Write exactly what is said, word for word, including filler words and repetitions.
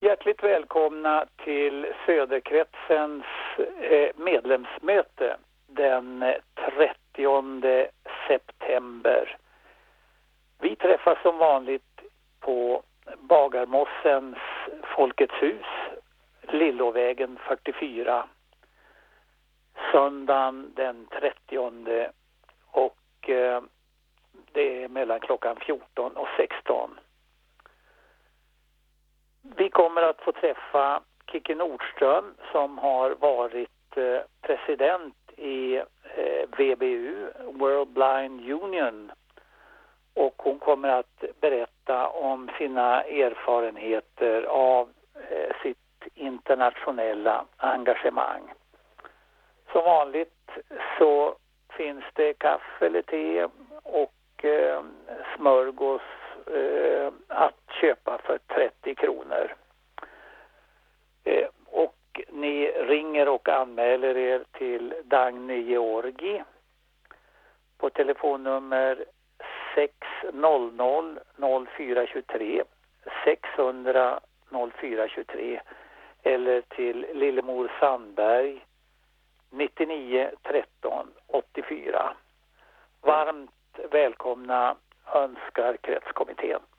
Hjärtligt välkomna till Söderkretsens medlemsmöte den trettionde september. Vi träffas som vanligt på Bagarmossens Folkets hus, Lillovägen fyrtiofyra, söndagen den trettionde, och eh, det är mellan klockan fjorton och sexton. Vi kommer att få träffa Kicki Nordström som har varit eh, president i eh, V B U, World Blind Union, och hon kommer att berätta om sina erfarenheter av eh, sitt internationella engagemang. Som vanligt så finns det kaffe eller te och eh, smörgås eh, att köpa för trettio kronor. Eh, och ni ringer och anmäler er till Dagny Georgi på telefonnummer sex noll noll noll fyra två tre, sex noll noll noll fyra två tre eller till Lillemor Sandberg nittionio tretton åttiofyra. Varmt välkomna önskar kretskommittén.